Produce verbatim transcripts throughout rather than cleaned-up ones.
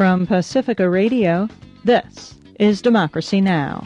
From Pacifica Radio, this is Democracy Now!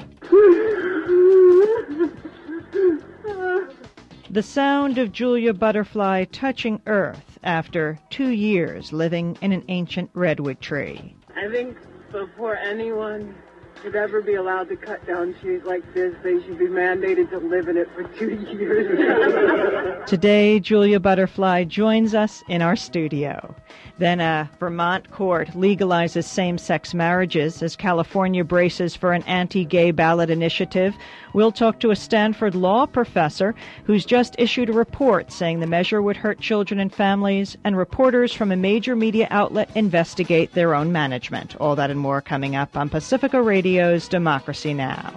The sound of Julia Butterfly touching Earth after two years living in an ancient redwood tree. I think before anyone should ever be allowed to cut down trees like this, they should be mandated to live in it for two years. Today, Julia Butterfly joins us in our studio. Then a Vermont court legalizes same-sex marriages as California braces for an anti-gay ballot initiative. We'll talk to a Stanford law professor who's just issued a report saying the measure would hurt children and families, and reporters from a major media outlet investigate their own management. All that and more coming up on Pacifica Radio's Democracy Now!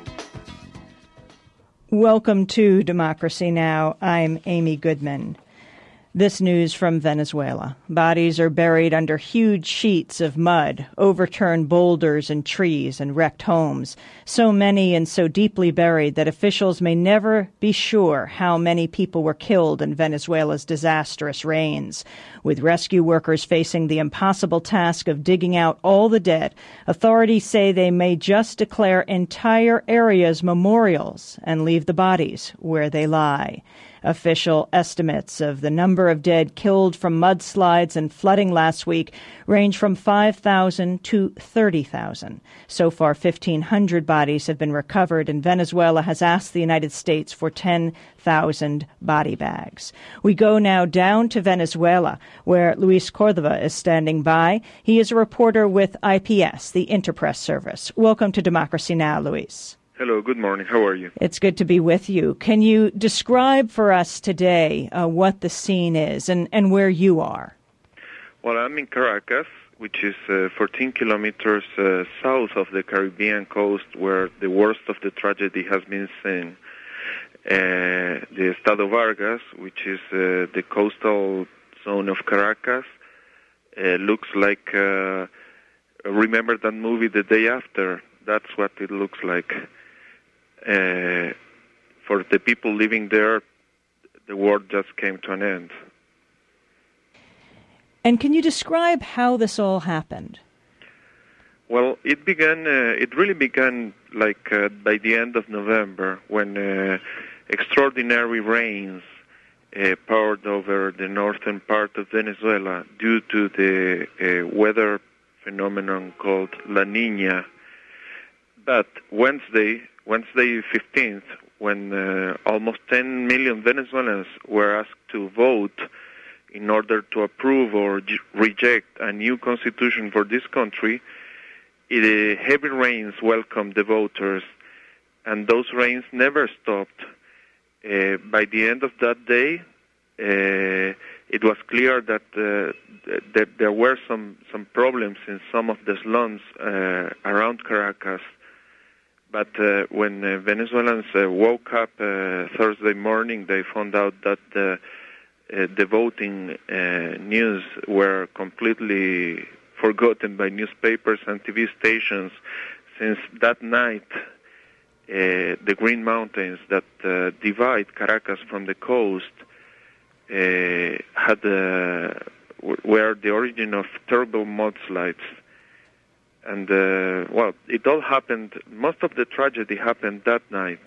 Welcome to Democracy Now! I'm Amy Goodman. This news from Venezuela. Bodies are buried under huge sheets of mud, overturned boulders and trees and wrecked homes. So many and so deeply buried that officials may never be sure how many people were killed in Venezuela's disastrous rains. With rescue workers facing the impossible task of digging out all the dead, authorities say they may just declare entire areas memorials and leave the bodies where they lie. Official estimates of the number of dead killed from mudslides and flooding last week range from five thousand to thirty thousand. So far, fifteen hundred bodies have been recovered, and Venezuela has asked the United States for ten thousand body bags. We go now down to Venezuela, where Luis Cordova is standing by. He is a reporter with I P S, the Interpress Service. Welcome to Democracy Now!, Luis. Hello, good morning. How are you? It's good to be with you. Can you describe for us today uh, what the scene is and, and where you are? Well, I'm in Caracas, which is uh, fourteen kilometers uh, south of the Caribbean coast, where the worst of the tragedy has been seen. Uh, the Estado Vargas, which is uh, the coastal zone of Caracas, uh, looks like, uh, remember that movie The Day After? That's what it looks like. Uh, for the people living there, the world just came to an end. And can you describe how this all happened? Well, it began, uh, it really began like uh, by the end of November, when uh, extraordinary rains uh, poured over the northern part of Venezuela due to the uh, weather phenomenon called La Niña. But Wednesday, Wednesday fifteenth, when uh, almost ten million Venezuelans were asked to vote in order to approve or j- reject a new constitution for this country, it, uh, heavy rains welcomed the voters, and those rains never stopped. Uh, by the end of that day, uh, it was clear that, uh, th- that there were some, some problems in some of the slums uh, around Caracas. But uh, when uh, Venezuelans uh, woke up uh, Thursday morning, they found out that uh, uh, the voting uh, news were completely forgotten by newspapers and T V stations, since that night uh, the Green Mountains that uh, divide Caracas from the coast uh, had uh, were the origin of terrible mudslides. And, uh, well, it all happened, most of the tragedy happened that night.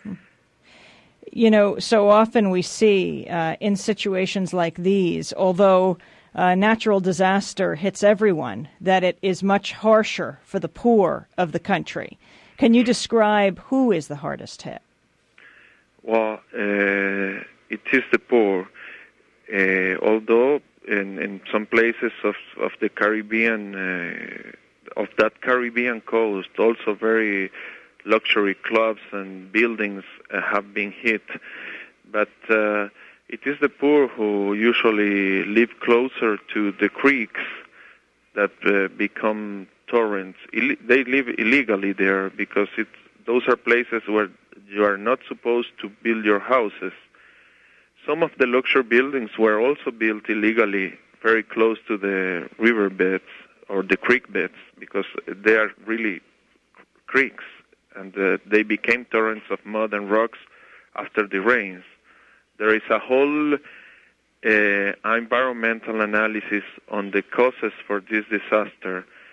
You know, so often we see uh, in situations like these, although uh, natural disaster hits everyone, that it is much harsher for the poor of the country. Can you describe who is the hardest hit? Well, uh, it is the poor. Uh, although in, in some places of, of the Caribbean, uh, of that Caribbean coast, also very luxury clubs and buildings uh, have been hit. But uh, it is the poor who usually live closer to the creeks that uh, become torrents. Ill- they live illegally there because it's, those are places where you are not supposed to build your houses. Some of the luxury buildings were also built illegally very close to the riverbeds or the creek beds, because they are really creeks, and uh, they became torrents of mud and rocks after the rains. There is a whole uh, environmental analysis on the causes for this disaster,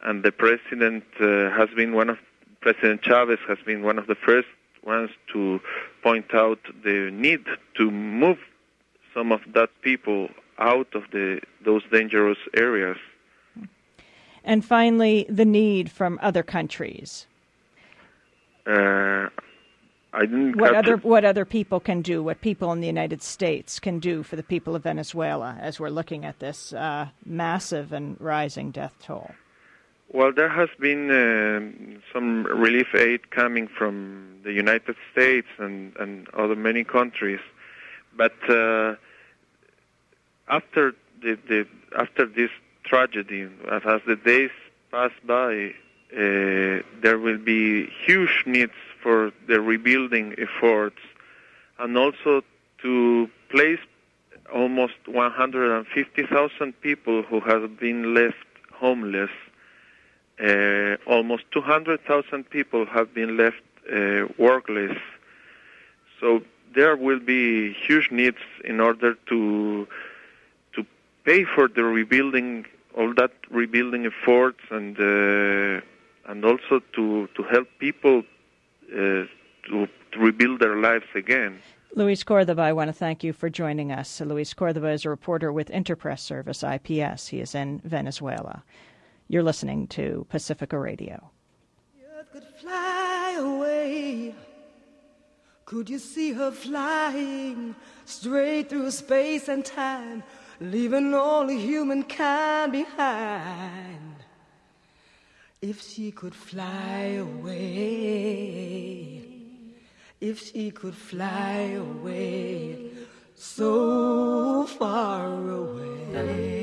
and the president uh, has been one of President Chavez has been one of the first ones to point out the need to move some of that people out of the those dangerous areas. And finally, the need from other countries. Uh, I didn't what catch other it. what other people can do, what people in the United States can do for the people of Venezuela as we're looking at this uh, massive and rising death toll. Well, there has been uh, some relief aid coming from the United States and, and other many countries, but uh, after the, the after this tragedy, as the days pass by, uh, there will be huge needs for the rebuilding efforts, and also to place almost one hundred fifty thousand people who have been left homeless. Uh, almost two hundred thousand people have been left uh, workless. So there will be huge needs in order to to pay for the rebuilding, all that rebuilding efforts, and uh, and also to to help people uh, to, to rebuild their lives again. Luis Cordova, I want to thank you for joining us. Luis Cordova is a reporter with Interpress Service, I P S. He is in Venezuela. You're listening to Pacifica Radio. The earth could fly away. Could you see her flying straight through space and time, leaving all humankind behind? If she could fly away, if she could fly away, so far away.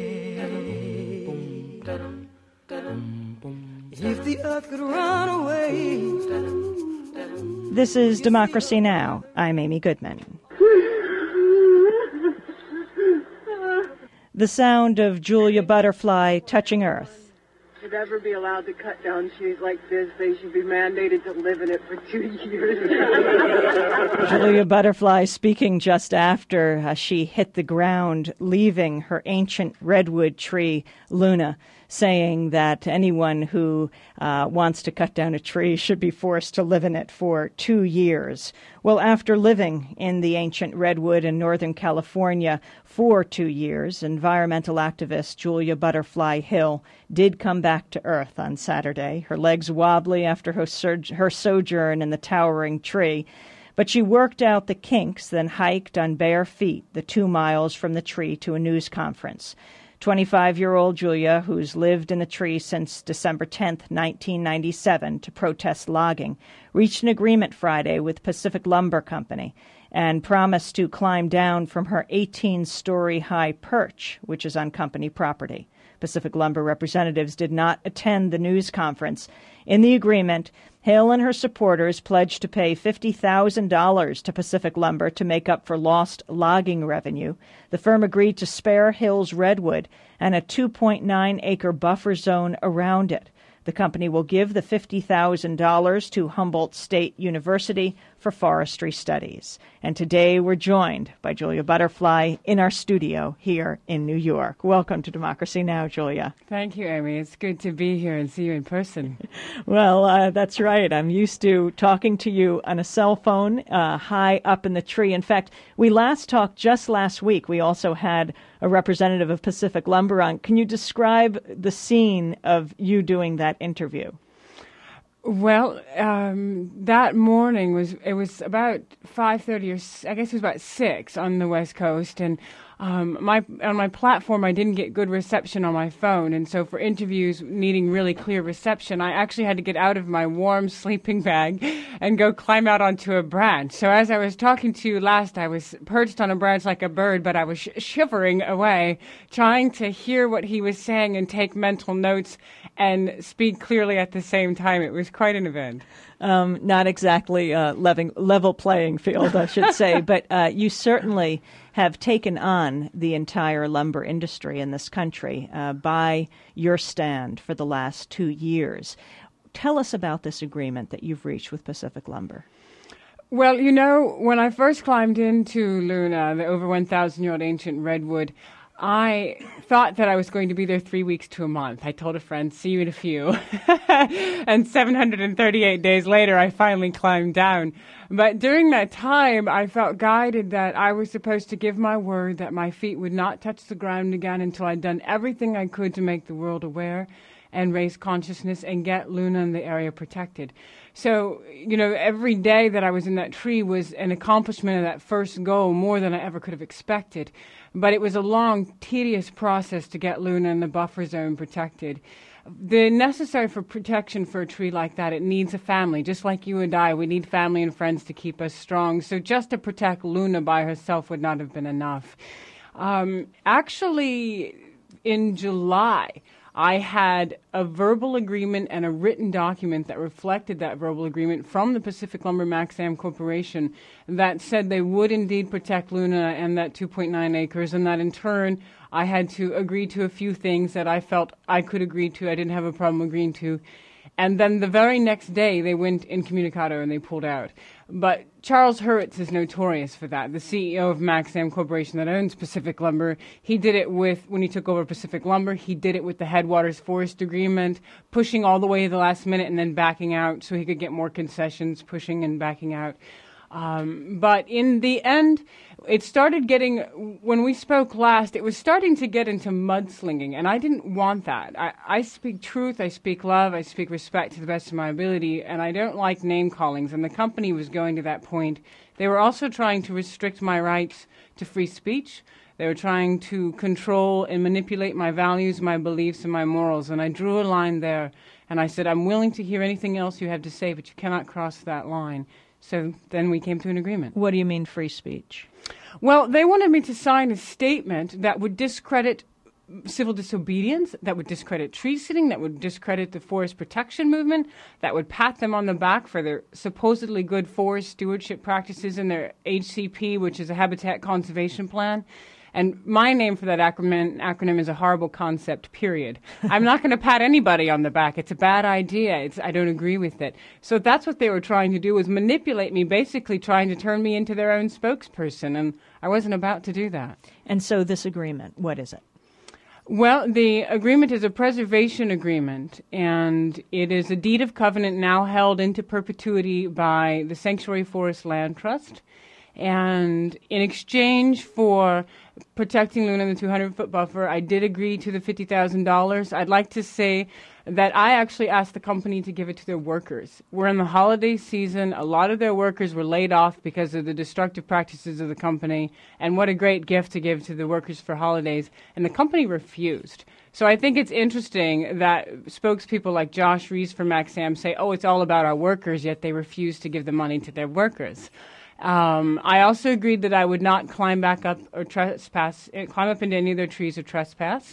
If the earth could run away. This is Democracy Now! I'm Amy Goodman. The sound of Julia Butterfly touching Earth. Should ever be allowed to cut down trees like this, they should be mandated to live in it for two years. Julia Butterfly speaking just after uh, she hit the ground, leaving her ancient redwood tree, Luna, saying that anyone who uh, wants to cut down a tree should be forced to live in it for two years. Well, after living in the ancient redwood in Northern California for two years, environmental activist Julia Butterfly Hill did come back to Earth on Saturday, her legs wobbly after her, sur- her sojourn in the towering tree. But she worked out the kinks, then hiked on bare feet the two miles from the tree to a news conference. twenty-five-year-old Julia, who's lived in the tree since December tenth, nineteen ninety-seven, to protest logging, reached an agreement Friday with Pacific Lumber Company and promised to climb down from her eighteen-story high perch, which is on company property. Pacific Lumber representatives did not attend the news conference. In the agreement, Hill and her supporters pledged to pay fifty thousand dollars to Pacific Lumber to make up for lost logging revenue. The firm agreed to spare Hill's redwood and a two point nine acre buffer zone around it. The company will give the fifty thousand dollars to Humboldt State University for forestry studies. And today we're joined by Julia Butterfly in our studio here in New York. Welcome to Democracy Now!, Julia. Thank you, Amy. It's good to be here and see you in person. Well, uh, that's right. I'm used to talking to you on a cell phone uh, high up in the tree. In fact, we last talked just last week. We also had a representative of Pacific Lumber on. Can you describe the scene of you doing that interview? Well, um, that morning was it was about five thirty or I guess it was about six on the West Coast, and um, my on my platform I didn't get good reception on my phone, and so for interviews needing really clear reception, I actually had to get out of my warm sleeping bag and go climb out onto a branch. So as I was talking to you last, I was perched on a branch like a bird, but I was sh- shivering away, trying to hear what he was saying and take mental notes and speak clearly at the same time. It was quite an event. Um, not exactly a level, level playing field, I should say, but uh, you certainly have taken on the entire lumber industry in this country uh, by your stand for the last two years. Tell us about this agreement that you've reached with Pacific Lumber. Well, you know, when I first climbed into Luna, the over one thousand year old ancient redwood, I thought that I was going to be there three weeks to a month. I told a friend, see you in a few. And seven hundred thirty-eight days later, I finally climbed down. But during that time, I felt guided that I was supposed to give my word that my feet would not touch the ground again until I'd done everything I could to make the world aware and raise consciousness and get Luna and the area protected. So, you know, every day that I was in that tree was an accomplishment of that first goal, more than I ever could have expected. But it was a long, tedious process to get Luna and the buffer zone protected. The necessary for protection for a tree like that, it needs a family. Just like you and I, we need family and friends to keep us strong. So just to protect Luna by herself would not have been enough. Um, actually, in July, I had a verbal agreement and a written document that reflected that verbal agreement from the Pacific Lumber Maxam Corporation that said they would indeed protect Luna and that two point nine acres, and that in turn I had to agree to a few things that I felt I could agree to, I didn't have a problem agreeing to. And then the very next day, they went incommunicado and they pulled out. But Charles Hurwitz is notorious for that, the C E O of Maxam Corporation that owns Pacific Lumber. He did it with, when he took over Pacific Lumber, he did it with the Headwaters Forest Agreement, pushing all the way to the last minute and then backing out so he could get more concessions, pushing and backing out. Um, but in the end, it started getting, when we spoke last, it was starting to get into mudslinging, and I didn't want that. I, I speak truth, I speak love, I speak respect to the best of my ability, and I don't like name-callings, and the company was going to that point. They were also trying to restrict my rights to free speech. They were trying to control and manipulate my values, my beliefs, and my morals, and I drew a line there, and I said, I'm willing to hear anything else you have to say, but you cannot cross that line. So then we came to an agreement. What do you mean free speech? Well, they wanted me to sign a statement that would discredit civil disobedience, that would discredit tree sitting, that would discredit the forest protection movement, that would pat them on the back for their supposedly good forest stewardship practices in their H C P, which is a habitat conservation plan. And my name for that acronym, acronym is a horrible concept, period. I'm not going to pat anybody on the back. It's a bad idea. It's, I don't agree with it. So that's what they were trying to do, was manipulate me, basically trying to turn me into their own spokesperson. And I wasn't about to do that. And so this agreement, what is it? Well, the agreement is a preservation agreement, and it is a deed of covenant now held into perpetuity by the Sanctuary Forest Land Trust. And in exchange for protecting Luna and the two hundred foot buffer, I did agree to the fifty thousand dollars. I'd like to say that I actually asked the company to give it to their workers. We're in the holiday season. A lot of their workers were laid off because of the destructive practices of the company, and what a great gift to give to the workers for holidays. And the company refused. So I think it's interesting that spokespeople like Josh Rees from Maxam say, oh, it's all about our workers, yet they refuse to give the money to their workers. Um, I also agreed that I would not climb back up or trespass, climb up into any of their trees or trespass,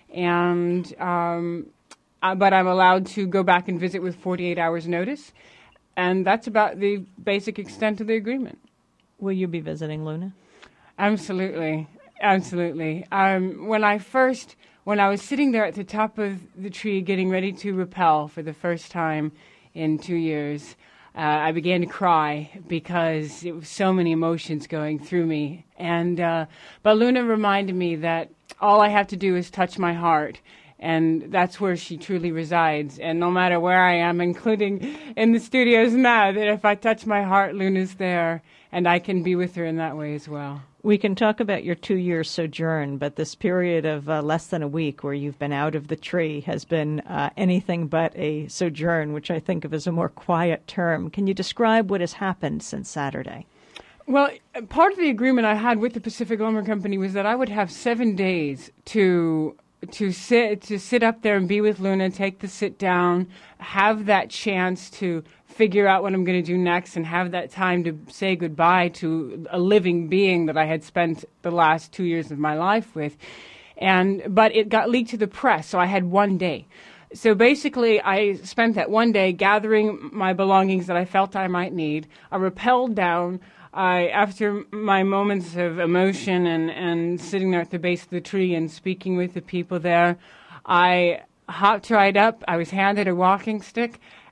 and um, uh, but I'm allowed to go back and visit with forty-eight hours notice, and that's about the basic extent of the agreement. Will you be visiting Luna? Absolutely, absolutely. Um, when I first, when I was sitting there at the top of the tree getting ready to rappel for the first time in two years, Uh, I began to cry because it was so many emotions going through me. And uh, but Luna reminded me that all I have to do is touch my heart, and that's where she truly resides. And no matter where I am, including in the studios now, that if I touch my heart, Luna's there, and I can be with her in that way as well. We can talk about your two-year sojourn, but this period of uh, less than a week where you've been out of the tree has been uh, anything but a sojourn, which I think of as a more quiet term. Can you describe what has happened since Saturday? Well, part of the agreement I had with the Pacific Lumber Company was that I would have seven days to to sit to sit up there and be with Luna, take the sit down, have that chance to figure out what I'm going to do next, and have that time to say goodbye to a living being that I had spent the last two years of my life with. And but it got leaked to the press, so I had one day. So basically, I spent that one day gathering my belongings that I felt I might need. I rappelled down. I, after my moments of emotion and, and sitting there at the base of the tree and speaking with the people there, I hopped right up. I was handed a walking stick,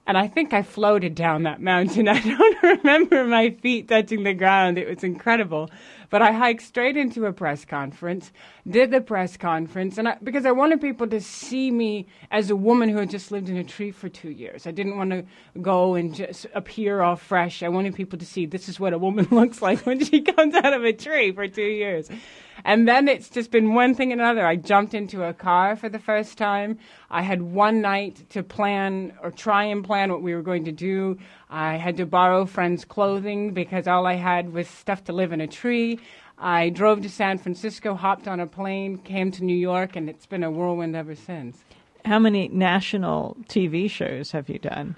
And I think I floated down that mountain. I don't remember my feet touching the ground. It was incredible. But I hiked straight into a press conference, did the press conference, and I, because I wanted people to see me as a woman who had just lived in a tree for two years. I didn't want to go and just appear all fresh. I wanted people to see this is what a woman looks like when she comes out of a tree for two years. And then it's just been one thing and another. I jumped into a car for the first time. I had one night to plan or try and plan what we were going to do. I had to borrow friends' clothing because all I had was stuff to live in a tree. I drove to San Francisco, hopped on a plane, came to New York, and it's been a whirlwind ever since. How many national T V shows have you done?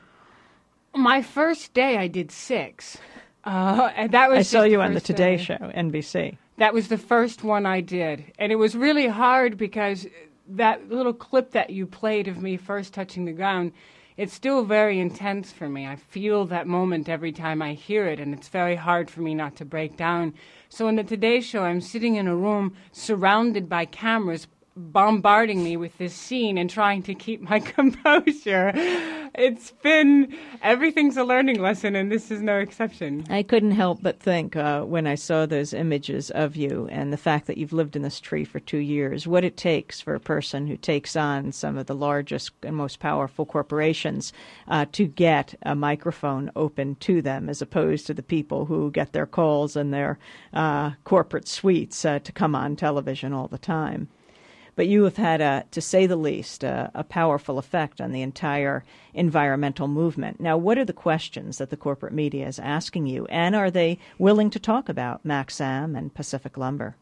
My first day, I did six. Uh, and that was I saw just you the on the first Today day. Show, N B C. That was the first one I did. And it was really hard because that little clip that you played of me first touching the ground, it's still very intense for me. I feel that moment every time I hear it, and it's very hard for me not to break down. So in the Today Show, I'm sitting in a room surrounded by cameras bombarding me with this scene and trying to keep my composure. It's been, everything's a learning lesson, and this is no exception. I couldn't help but think uh, when I saw those images of you and the fact that you've lived in this tree for two years, what it takes for a person who takes on some of the largest and most powerful corporations uh, to get a microphone open to them, as opposed to the people who get their calls in their uh, corporate suites uh, to come on television all the time. But you have had, a, to say the least, a, a powerful effect on the entire environmental movement. Now, what are the questions that the corporate media is asking you, and are they willing to talk about Maxam and Pacific Lumber?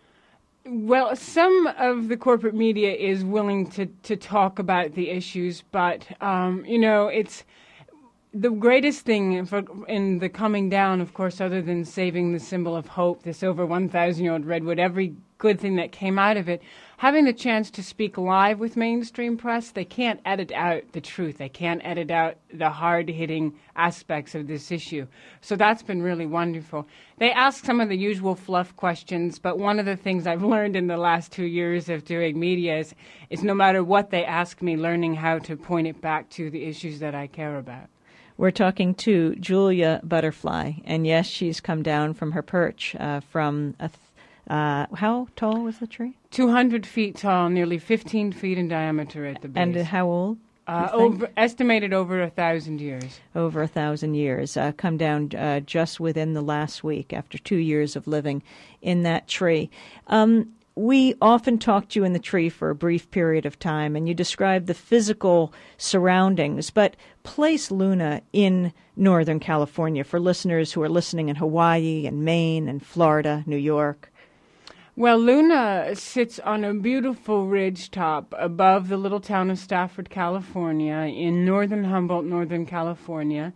Well, some of the corporate media is willing to, to talk about the issues, but, um, you know, it's the greatest thing for, in the coming down, of course, other than saving the symbol of hope, this over one thousand year old redwood, every good thing that came out of it, having the chance to speak live with mainstream press. They can't edit out the truth. They can't edit out the hard-hitting aspects of this issue. So that's been really wonderful. They ask some of the usual fluff questions, but one of the things I've learned in the last two years of doing media is, is no matter what they ask me, learning how to point it back to the issues that I care about. We're talking to Julia Butterfly, and yes, she's come down from her perch uh, from a th- Uh, how tall was the tree? two hundred feet tall, nearly fifteen feet in diameter at the base. And how old? Uh, over, estimated over a thousand years. Over a thousand years. Uh, come down uh, just within the last week after two years of living in that tree. Um, we often talk to you in the tree for a brief period of time, and you describe the physical surroundings, but place Luna in Northern California for listeners who are listening in Hawaii and Maine and Florida, New York. Well, Luna sits on a beautiful ridge top above the little town of Stafford, California, in northern Humboldt, Northern California.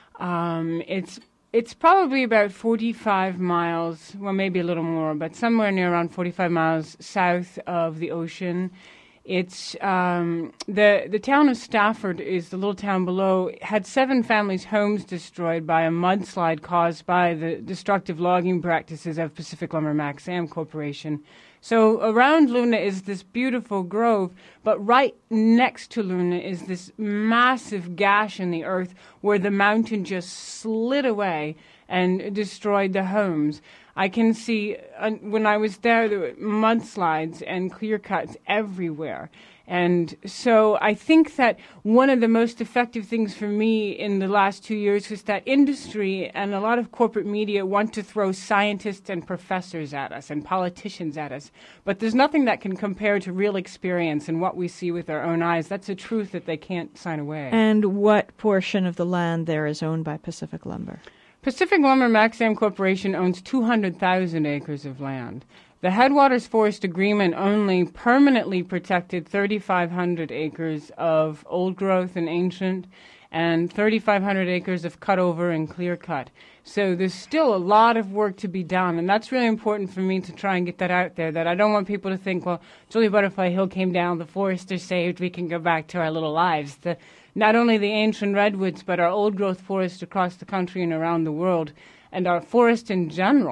Um, it's it's probably about forty-five miles, well, maybe a little more, but somewhere near around forty-five miles south of the ocean. It's um, the the town of Stafford is the little town below. Had seven families' homes destroyed by a mudslide caused by the destructive logging practices of Pacific Lumber Maxam Corporation. So around Luna is this beautiful grove, but right next to Luna is this massive gash in the earth where the mountain just slid away and destroyed the homes. I can see, uh, when I was there, there were mudslides and clear cuts everywhere. And so I think that one of the most effective things for me in the last two years was that industry and a lot of corporate media want to throw scientists and professors at us and politicians at us. But there's nothing that can compare to real experience and what we see with our own eyes. That's a truth that they can't sign away. And what portion of the land there is owned by Pacific Lumber? Pacific Lumber Maxam Corporation owns two hundred thousand acres of land. The Headwaters Forest Agreement only permanently protected thirty-five hundred acres of old growth and ancient and thirty-five hundred acres of cutover and clear cut. So there's still a lot of work to be done, and that's really important for me to try and get that out there, that I don't want people to think, well, Julia Butterfly Hill came down, the forest is saved, we can go back to our little lives. The Not only the ancient redwoods, but our old-growth forests across the country and around the world, and our forest in general,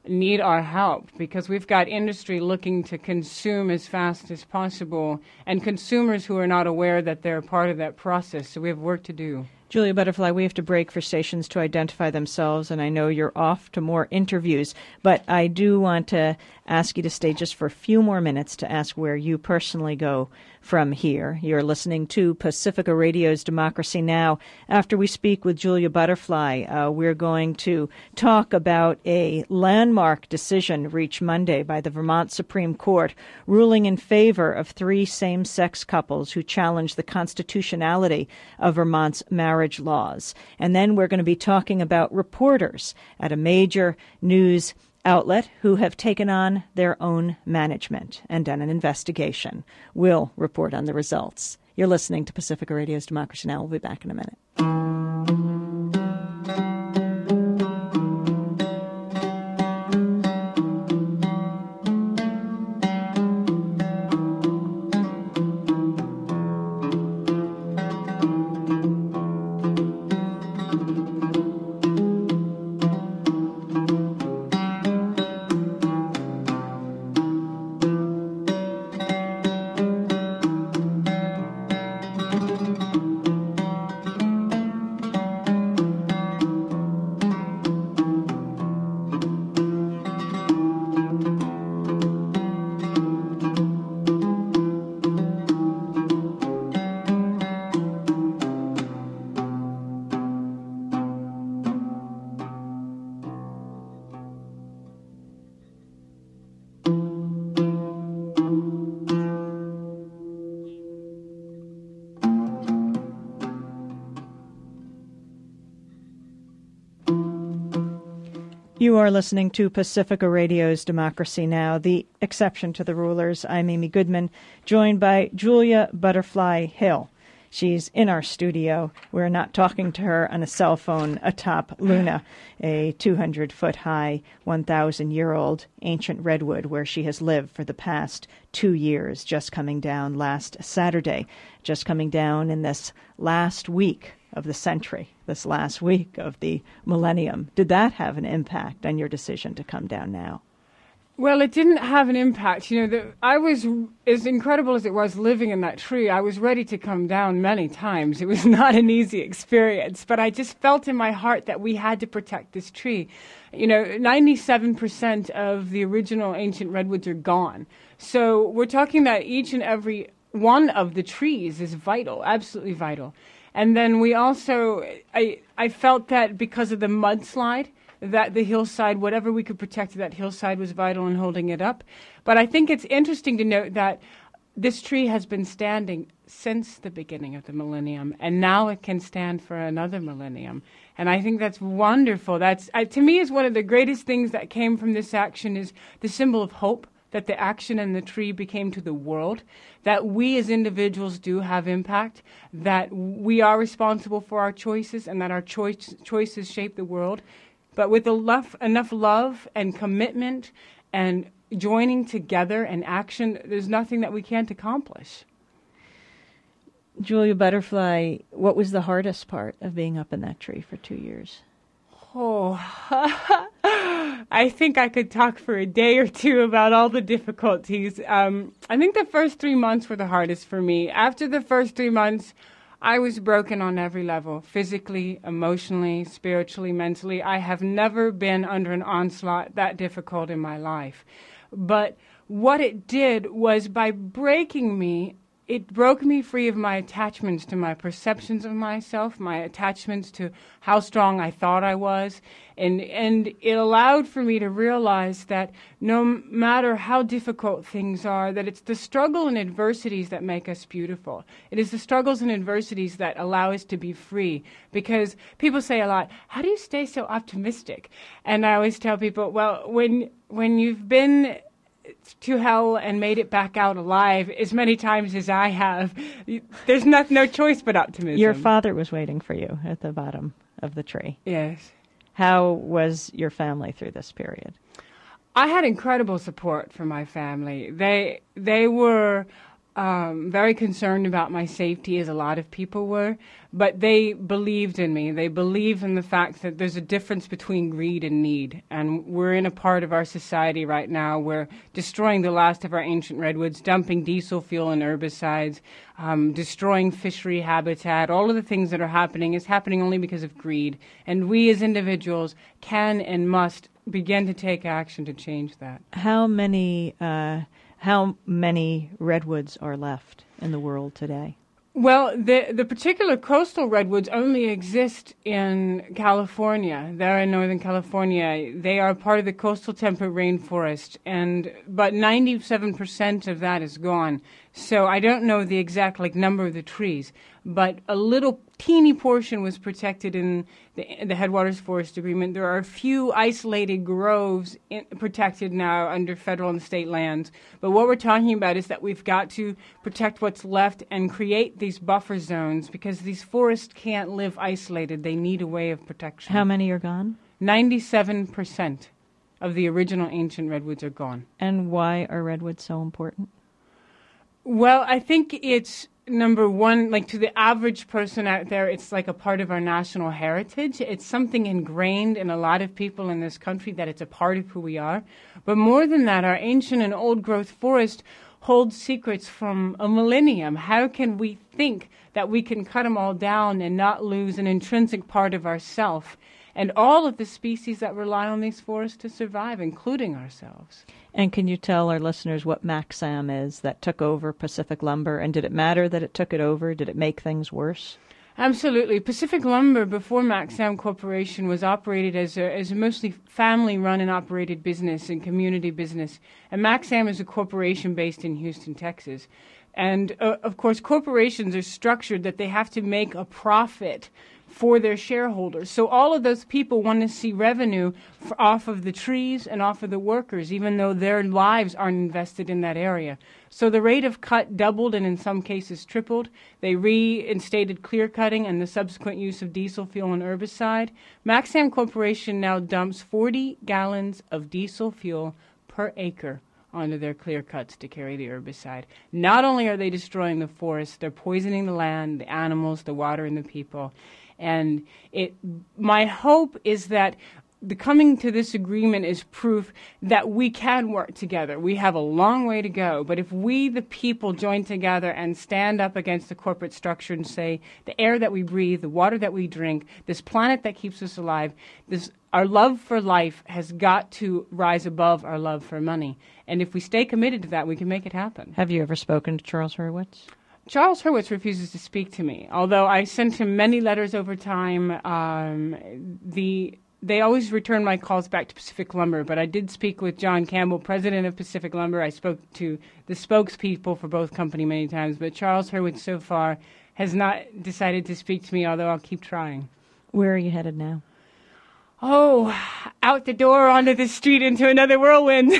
need our help, because we've got industry looking to consume as fast as possible and consumers who are not aware that they're part of that process. So we have work to do. Julia Butterfly, we have to break for stations to identify themselves, and I know you're off to more interviews, but I do want to ask you to stay just for a few more minutes to ask where you personally go from here. You're listening to Pacifica Radio's Democracy Now! After we speak with Julia Butterfly, uh, we're going to talk about a landmark decision reached Monday by the Vermont Supreme Court, ruling in favor of three same-sex couples who challenged the constitutionality of Vermont's marriage laws. And then we're going to be talking about reporters at a major news outlet who have taken on their own management and done an investigation. We'll report on the results. You're listening to Pacifica Radio's Democracy Now! We'll be back in a minute. You are listening to Pacifica Radio's Democracy Now!, the exception to the rulers. I'm Amy Goodman, joined by Julia Butterfly Hill. She's in our studio. We're not talking to her on a cell phone atop Luna, a two hundred foot high, one thousand year old ancient redwood where she has lived for the past two years, just coming down last Saturday, just coming down in this last week of the century, this last week of the millennium. Did that have an impact on your decision to come down now? Well, it didn't have an impact. You know, the, I was, as incredible as it was living in that tree, I was ready to come down many times. It was not an easy experience, but I just felt in my heart that we had to protect this tree. You know, ninety-seven percent of the original ancient redwoods are gone. So we're talking that each and every one of the trees is vital, absolutely vital. And then we also, I, I felt that because of the mudslide, that the hillside, whatever we could protect that hillside was vital in holding it up. But I think it's interesting to note that this tree has been standing since the beginning of the millennium, and now it can stand for another millennium. And I think that's wonderful. That's, uh, to me, is one of the greatest things that came from this action is the symbol of hope that the action and the tree became to the world, that we as individuals do have impact, that we are responsible for our choices, and that our choice, choices shape the world. But with enough, enough love and commitment and joining together and action, there's nothing that we can't accomplish. Julia Butterfly, what was the hardest part of being up in that tree for two years? Oh, I think I could talk for a day or two about all the difficulties. Um, I think the first three months were the hardest for me. After the first three months, I was broken on every level, physically, emotionally, spiritually, mentally. I have never been under an onslaught that difficult in my life. But what it did was by breaking me, it broke me free of my attachments to my perceptions of myself, my attachments to how strong I thought I was. And, and it allowed for me to realize that no matter how difficult things are, that it's the struggle and adversities that make us beautiful. It is the struggles and adversities that allow us to be free. Because people say a lot, how do you stay so optimistic? And I always tell people, well, when when you've been to hell and made it back out alive as many times as I have, there's not, no choice but optimism. Your father was waiting for you at the bottom of the tree. Yes. How was your family through this period? I had incredible support from my family. They they were um, very concerned about my safety, as a lot of people were, but they believed in me. They believe in the fact that there's a difference between greed and need, and we're in a part of our society right now where destroying the last of our ancient redwoods, dumping diesel fuel and herbicides, um, destroying fishery habitat, all of the things that are happening is happening only because of greed, and we as individuals can and must begin to take action to change that. How many uh, how many redwoods are left in the world today? Well, the the particular coastal redwoods only exist in California. They're in Northern California. They are part of the coastal temperate rainforest, and but ninety-seven percent of that is gone. So I don't know the exact like number of the trees, but a little teeny portion was protected in the, the Headwaters Forest Agreement. There are a few isolated groves in, protected now under federal and state lands. But what we're talking about is that we've got to protect what's left and create these buffer zones, because these forests can't live isolated. They need a way of protection. How many are gone? ninety-seven percent of the original ancient redwoods are gone. And why are redwoods so important? Well, I think it's, number one, like to the average person out there, it's like a part of our national heritage. It's something ingrained in a lot of people in this country that it's a part of who we are. But more than that, our ancient and old-growth forest holds secrets from a millennium. How can we think that we can cut them all down and not lose an intrinsic part of ourself and all of the species that rely on these forests to survive, including ourselves? And can you tell our listeners what Maxam is that took over Pacific Lumber? And did it matter that it took it over? Did it make things worse? Absolutely. Pacific Lumber, before Maxam Corporation, was operated as a, as a mostly family-run and operated business and community business. And Maxam is a corporation based in Houston, Texas. And, uh, of course, corporations are structured that they have to make a profit for their shareholders. So all of those people want to see revenue f- off of the trees and off of the workers, even though their lives aren't invested in that area. So the rate of cut doubled and in some cases tripled. They reinstated clear cutting and the subsequent use of diesel fuel and herbicide. Maxam Corporation now dumps forty gallons of diesel fuel per acre onto their clear cuts to carry the herbicide. Not only are they destroying the forest, they're poisoning the land, the animals, the water, and the people. And it, my hope is that the coming to this agreement is proof that we can work together. We have a long way to go, but if we, the people, join together and stand up against the corporate structure and say the air that we breathe, the water that we drink, this planet that keeps us alive, this our love for life has got to rise above our love for money. And if we stay committed to that, we can make it happen. Have you ever spoken to Charles Hurwitz? Charles Hurwitz refuses to speak to me, although I sent him many letters over time. Um, the They always return my calls back to Pacific Lumber, but I did speak with John Campbell, president of Pacific Lumber. I spoke to the spokespeople for both company many times, but Charles Hurwitz so far has not decided to speak to me, although I'll keep trying. Where are you headed now? Oh, out the door onto the street into another whirlwind.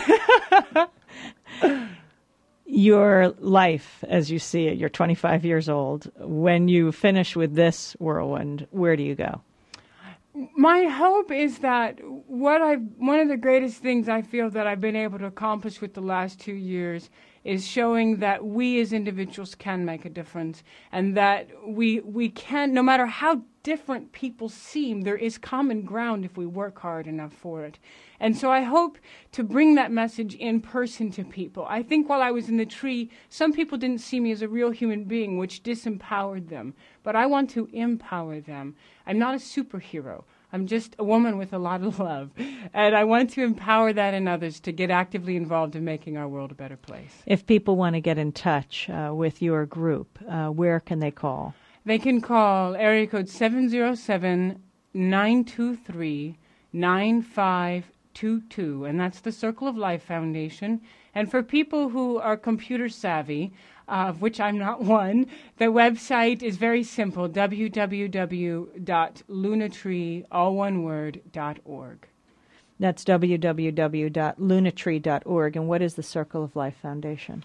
Your life, as you see it, you're twenty-five years old. When you finish with this whirlwind, where do you go? My hope is that what I've, one of the greatest things I feel that I've been able to accomplish with the last two years is showing that we as individuals can make a difference, and that we we can, no matter how different people seem, there is common ground if we work hard enough for it. And so I hope to bring that message in person to people. I think while I was in the tree, some people didn't see me as a real human being, which disempowered them. But I want to empower them. I'm not a superhero. I'm just a woman with a lot of love. And I want to empower that in others to get actively involved in making our world a better place. If people want to get in touch uh, with your group, uh, where can they call? They can call area code seven zero seven, nine two three, nine five two two, and that's the Circle of Life Foundation. And for people who are computer savvy, uh, of which I'm not one, the website is very simple, w w w dot lunatree, all one word, dot org. That's w w w dot lunatree dot org. And what is the Circle of Life Foundation?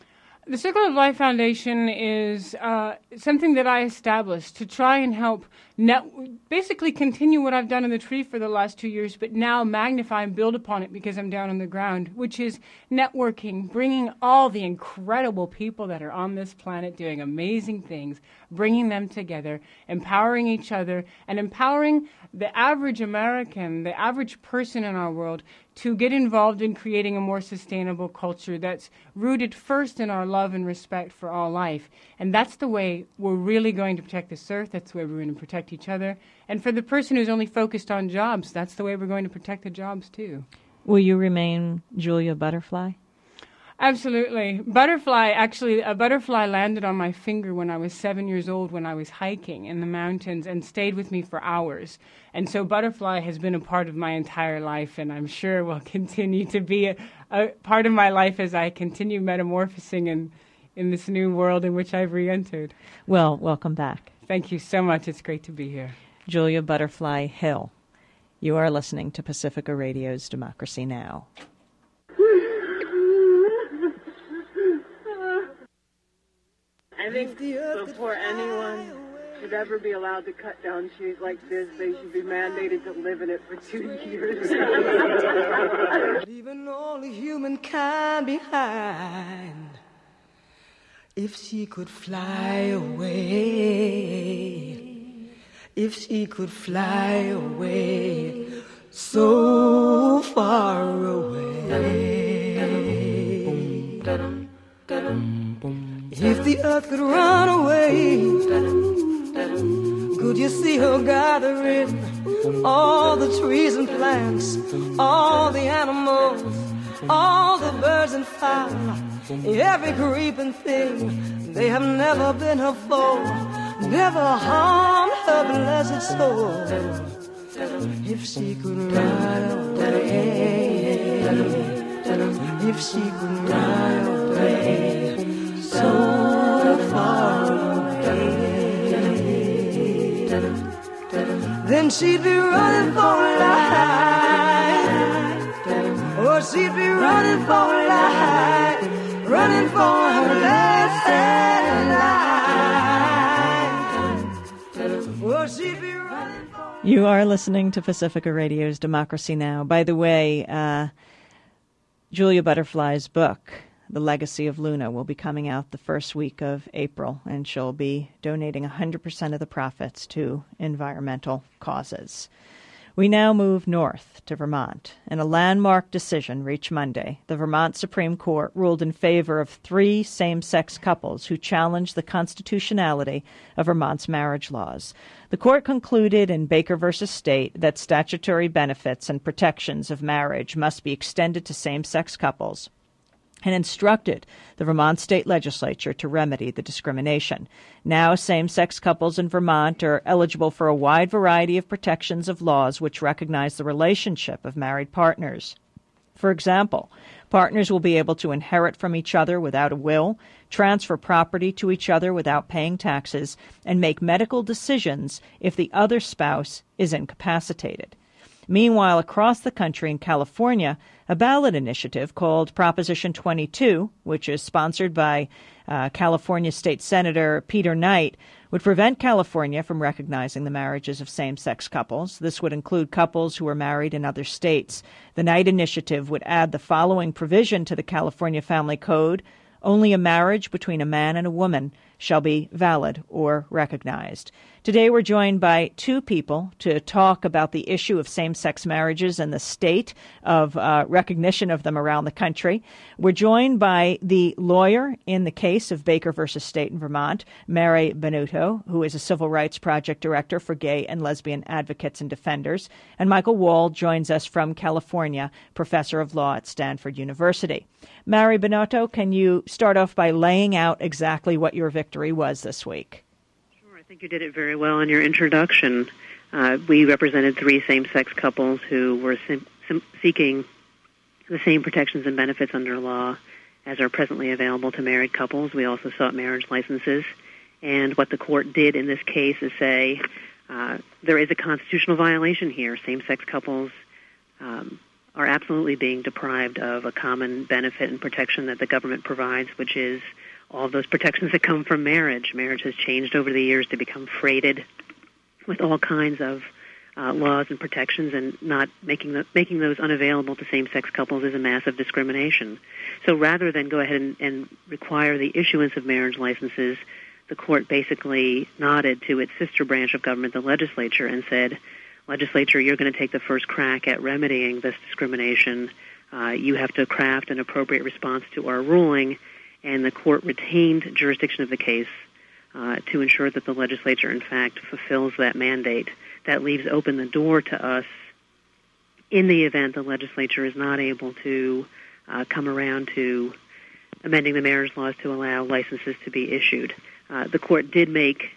The Circle of Life Foundation is uh, something that I established to try and help net- basically continue what I've done in the tree for the last two years, but now magnify and build upon it because I'm down on the ground, which is networking, bringing all the incredible people that are on this planet doing amazing things, bringing them together, empowering each other, and empowering the average American, the average person in our world, to get involved in creating a more sustainable culture that's rooted first in our love and respect for all life. And that's the way we're really going to protect this earth. That's the way we're going to protect each other. And for the person who's only focused on jobs, that's the way we're going to protect the jobs, too. Will you remain Julia Butterfly? Absolutely. Butterfly, actually, a butterfly landed on my finger when I was seven years old when I was hiking in the mountains and stayed with me for hours. And so Butterfly has been a part of my entire life, and I'm sure will continue to be a, a part of my life as I continue metamorphosing in, in this new world in which I've re-entered. Well, welcome back. Thank you so much. It's great to be here. Julia Butterfly Hill. You are listening to Pacifica Radio's Democracy Now! I think before anyone should ever be allowed to cut down trees like this, they should be mandated to live in it for two years. Leaving all humankind behind. If she could fly away, if she could fly away, so far away. If the earth could run away, could you see her gathering all the trees and plants, all the animals, all the birds and fowl, every creeping thing? They have never been her foe, never harmed her blessed soul. If she could run away, if she could run away, so far away, then she'd be running for her life. Oh, she'd be running for her life, running for her blessed life. Oh, she'd be running for her. You are listening to Pacifica Radio's Democracy Now! By the way, uh, Julia Butterfly's book, The Legacy of Luna, will be coming out the first week of April, and she'll be donating one hundred percent of the profits to environmental causes. We now move north to Vermont. In a landmark decision reached Monday, the Vermont Supreme Court ruled in favor of three same-sex couples who challenged the constitutionality of Vermont's marriage laws. The court concluded in Baker v. State that statutory benefits and protections of marriage must be extended to same-sex couples, and instructed the Vermont State Legislature to remedy the discrimination. Now, same-sex couples in Vermont are eligible for a wide variety of protections of laws which recognize the relationship of married partners. For example, partners will be able to inherit from each other without a will, transfer property to each other without paying taxes, and make medical decisions if the other spouse is incapacitated. Meanwhile, across the country in California, a ballot initiative called Proposition twenty-two, which is sponsored by uh, California State Senator Peter Knight, would prevent California from recognizing the marriages of same-sex couples. This would include couples who are married in other states. The Knight initiative would add the following provision to the California Family Code: only a marriage between a man and a woman shall be valid or recognized. Today we're joined by two people to talk about the issue of same-sex marriages and the state of uh, recognition of them around the country. We're joined by the lawyer in the case of Baker versus State in Vermont, Mary Benuto, who is a civil rights project director for gay and lesbian advocates and defenders. And Michael Wald joins us from California, professor of law at Stanford University. Mary Benuto, can you start off by laying out exactly what your victory was this week? Sure, I think you did it very well in your introduction. Uh, we represented three same-sex couples who were sim- sim- seeking the same protections and benefits under law as are presently available to married couples. We also sought marriage licenses. And what the court did in this case is say uh, there is a constitutional violation here. Same-sex couples um, are absolutely being deprived of a common benefit and protection that the government provides, which is all those protections that come from marriage. Marriage has changed over the years to become freighted with all kinds of uh, laws and protections, and not making the, making those unavailable to same-sex couples is a massive discrimination. So rather than go ahead and, and require the issuance of marriage licenses, the court basically nodded to its sister branch of government, the legislature, and said, legislature, you're going to take the first crack at remedying this discrimination. Uh, you have to craft an appropriate response to our ruling, and the court retained jurisdiction of the case uh, to ensure that the legislature, in fact, fulfills that mandate. That leaves open the door to us in the event the legislature is not able to uh, come around to amending the marriage laws to allow licenses to be issued. Uh, the court did make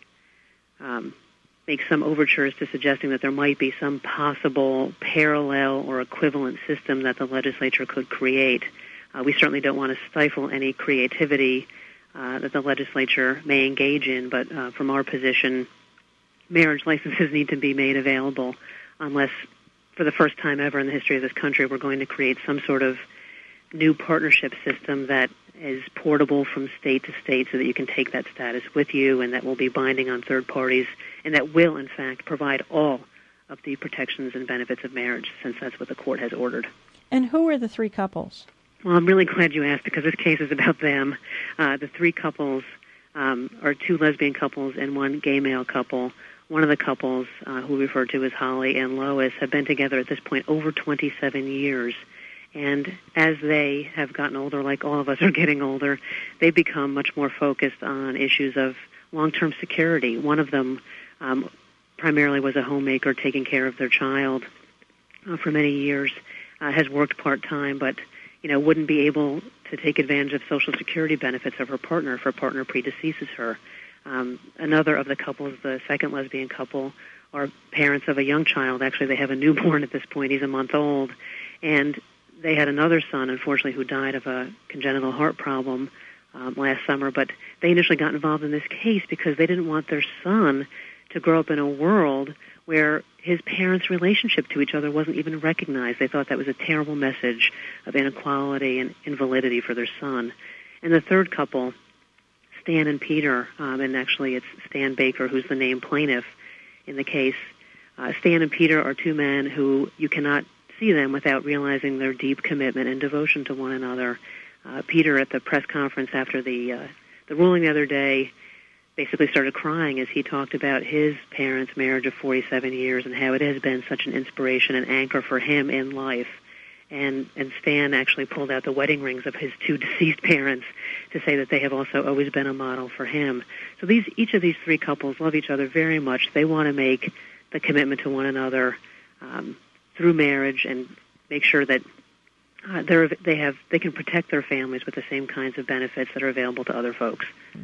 um, make some overtures to suggesting that there might be some possible parallel or equivalent system that the legislature could create. Uh, we certainly don't want to stifle any creativity uh, that the legislature may engage in, but uh, from our position, marriage licenses need to be made available unless, for the first time ever in the history of this country, we're going to create some sort of new partnership system that is portable from state to state so that you can take that status with you, and that will be binding on third parties, and that will, in fact, provide all of the protections and benefits of marriage, since that's what the court has ordered. And who are the three couples? Well, I'm really glad you asked, because this case is about them. Uh, the three couples um, are two lesbian couples and one gay male couple. One of the couples, uh, who we refer to as Holly and Lois, have been together at this point over twenty-seven years. And as they have gotten older, like all of us are getting older, they've become much more focused on issues of long-term security. One of them um, primarily was a homemaker taking care of their child uh, for many years, uh, has worked part-time, but you know wouldn't be able to take advantage of Social Security benefits of her partner if her partner predeceases her. Um, another of the couples, the second lesbian couple, are parents of a young child. Actually, they have a newborn at this point. He's a month old. And they had another son, unfortunately, who died of a congenital heart problem um, last summer. But they initially got involved in this case because they didn't want their son to grow up in a world where his parents' relationship to each other wasn't even recognized. They thought that was a terrible message of inequality and invalidity for their son. And the third couple, Stan and Peter, um, and actually it's Stan Baker, who's the named plaintiff in the case. Uh, Stan and Peter are two men who you cannot see them without realizing their deep commitment and devotion to one another. Uh, Peter, at the press conference after the uh, the ruling the other day, basically started crying as he talked about his parents' marriage of forty-seven years and how it has been such an inspiration and anchor for him in life. And, and Stan actually pulled out the wedding rings of his two deceased parents to say that they have also always been a model for him. So these each of these three couples love each other very much. They want to make the commitment to one another um, through marriage and make sure that uh, they're, they have they can protect their families with the same kinds of benefits that are available to other folks.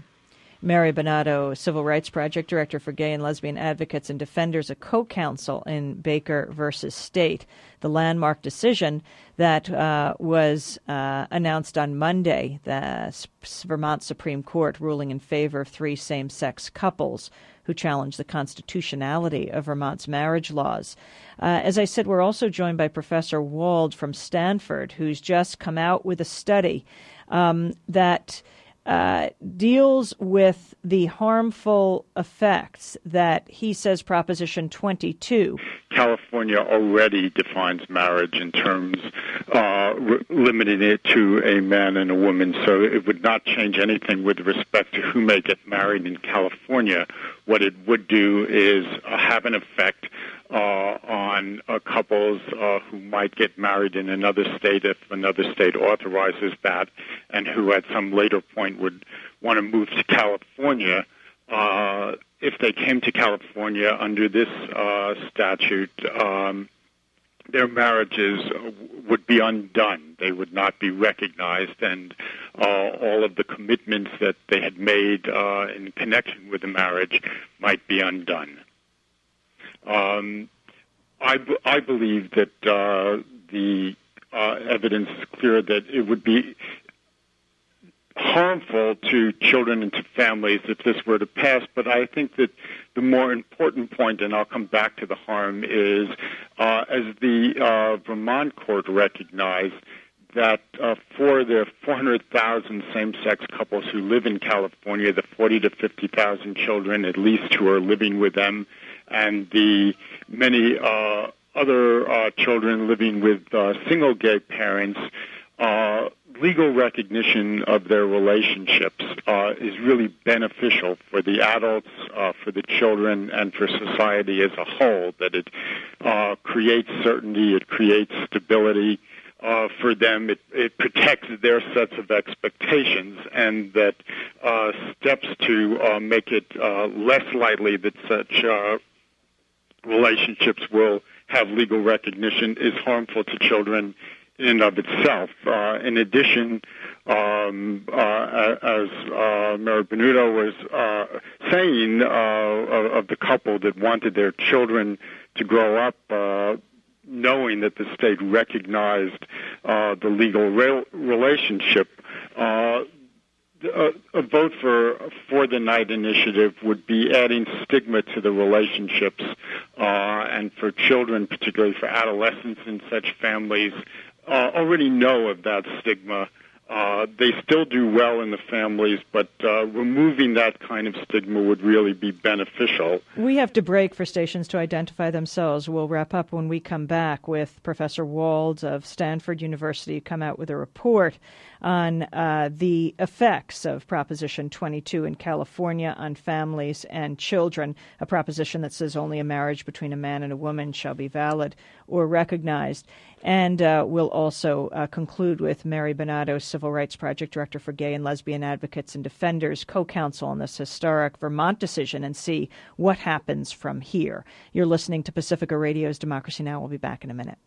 Mary Bonato, Civil Rights Project Director for Gay and Lesbian Advocates and Defenders, a co-counsel in Baker versus State. The landmark decision that uh, was uh, announced on Monday, the Vermont Supreme Court ruling in favor of three same-sex couples who challenged the constitutionality of Vermont's marriage laws. Uh, as I said, we're also joined by Professor Wald from Stanford, who's just come out with a study um, that Uh, deals with the harmful effects that he says Proposition twenty-two. California already defines marriage in terms uh, re- limiting it to a man and a woman, so it would not change anything with respect to who may get married in California. What it would do is uh, have an effect uh, on uh, couples uh, who might get married in another state if another state authorizes that, and who at some later point would want to move to California. Uh, if they came to California under this uh, statute, um, their marriages would be undone. They would not be recognized, and uh, all of the commitments that they had made uh, in connection with the marriage might be undone. Um, I, b- I believe that uh, the uh, evidence is clear that it would be harmful to children and to families if this were to pass, but I think that the more important point, and I'll come back to the harm, is uh, as the uh, Vermont court recognized, that uh, for the four hundred thousand same-sex couples who live in California, the forty to fifty thousand children at least who are living with them, and the many uh, other uh, children living with uh, single gay parents, uh, legal recognition of their relationships uh, is really beneficial for the adults, uh, for the children, and for society as a whole, that it uh, creates certainty, it creates stability uh, for them, it, it protects their sets of expectations, and that uh, steps to uh, make it uh, less likely that such uh, relationships will have legal recognition is harmful to children in and of itself. Uh, in addition, um, uh, as uh, Mary Benuto was uh, saying, uh, of, of the couple that wanted their children to grow up uh, knowing that the state recognized uh, the legal re- relationship, uh, a, a vote for for the Knight Initiative would be adding stigma to the relationships, uh, and for children, particularly for adolescents in such families, uh, already know of that stigma. Uh, they still do well in the families, but uh, removing that kind of stigma would really be beneficial. We have to break for stations to identify themselves. We'll wrap up when we come back with Professor Wald of Stanford University, come out with a report on uh, the effects of Proposition twenty-two in California on families and children, a proposition that says only a marriage between a man and a woman shall be valid or recognized. And uh, we'll also uh, conclude with Mary Benato, Civil Rights Project Director for Gay and Lesbian Advocates and Defenders, co-counsel on this historic Vermont decision, and see what happens from here. You're listening to Pacifica Radio's Democracy Now! We'll be back in a minute.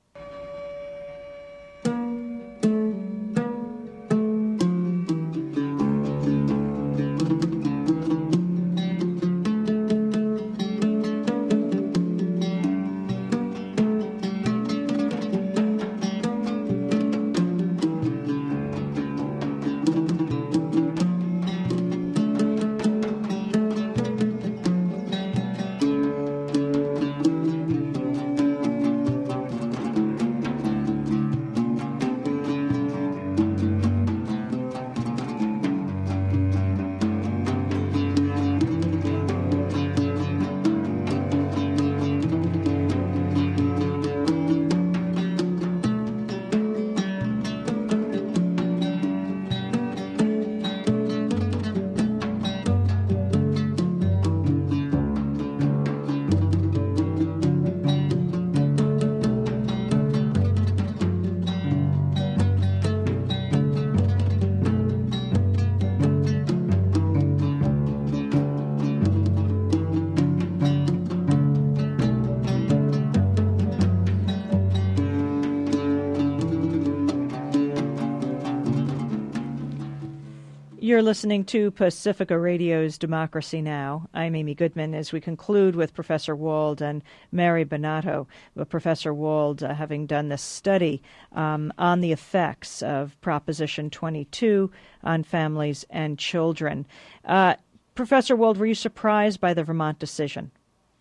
You're listening to Pacifica Radio's Democracy Now! I'm Amy Goodman as we conclude with Professor Wald and Mary Benato. Professor Wald, uh, having done this study um, on the effects of Proposition twenty-two on families and children. Uh, Professor Wald, were you surprised by the Vermont decision?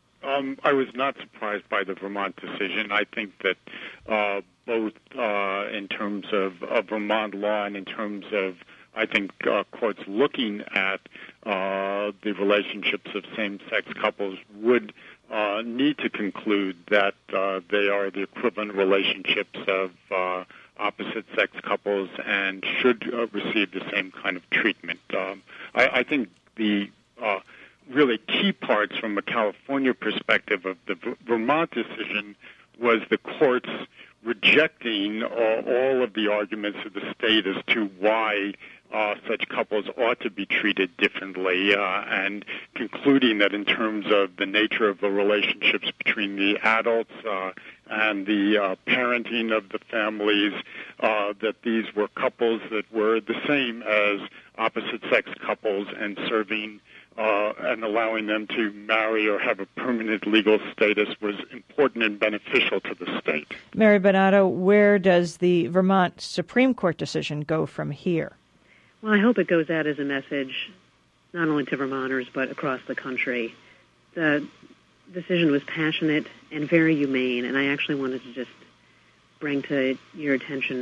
Um, I was not surprised by the Vermont decision. I think that uh, both uh, in terms of, of Vermont law and in terms of I think uh, courts looking at uh, the relationships of same-sex couples would uh, need to conclude that uh, they are the equivalent relationships of uh, opposite-sex couples and should uh, receive the same kind of treatment. Um, I, I think the uh, really key parts from a California perspective of the v- Vermont decision was the courts rejecting uh, all of the arguments of the state as to why Uh, such couples ought to be treated differently, uh, and concluding that in terms of the nature of the relationships between the adults uh, and the uh, parenting of the families, uh, that these were couples that were the same as opposite-sex couples, and serving uh, and allowing them to marry or have a permanent legal status was important and beneficial to the state. Mary Benato, where does the Vermont Supreme Court decision go from here? Well, I hope it goes out as a message not only to Vermonters but across the country. The decision was passionate and very humane, and I actually wanted to just bring to your attention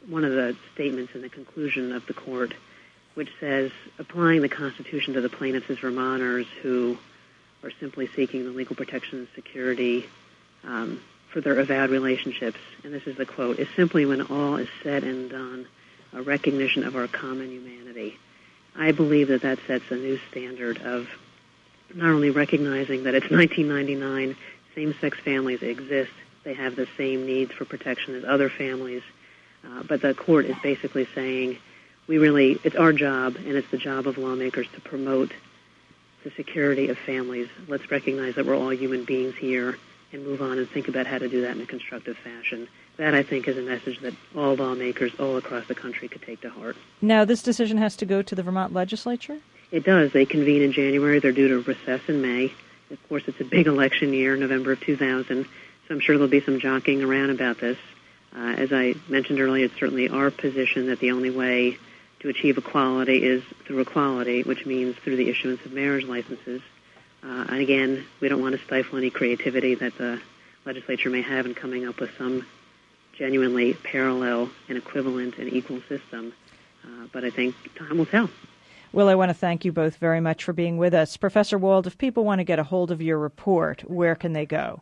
one of the statements in the conclusion of the court, which says, applying the Constitution to the plaintiffs as Vermonters who are simply seeking the legal protection and security um, for their avowed relationships, and this is the quote, is simply, when all is said and done, a recognition of our common humanity. I believe that that sets a new standard of not only recognizing that it's nineteen ninety-nine, same-sex families exist, they have the same needs for protection as other families, uh, but the court is basically saying, we really, it's our job, and it's the job of lawmakers to promote the security of families. Let's recognize that we're all human beings here and move on and think about how to do that in a constructive fashion. That, I think, is a message that all lawmakers all across the country could take to heart. Now, this decision has to go to the Vermont legislature? It does. They convene in January. They're due to recess in May. Of course, it's a big election year, November of two thousand, so I'm sure there'll be some jockeying around about this. Uh, as I mentioned earlier, it's certainly our position that the only way to achieve equality is through equality, which means through the issuance of marriage licenses. Uh, and again, we don't want to stifle any creativity that the legislature may have in coming up with some genuinely parallel and equivalent and equal system. Uh, but I think time will tell. Well, I want to thank you both very much for being with us. Professor Wald, if people want to get a hold of your report, where can they go?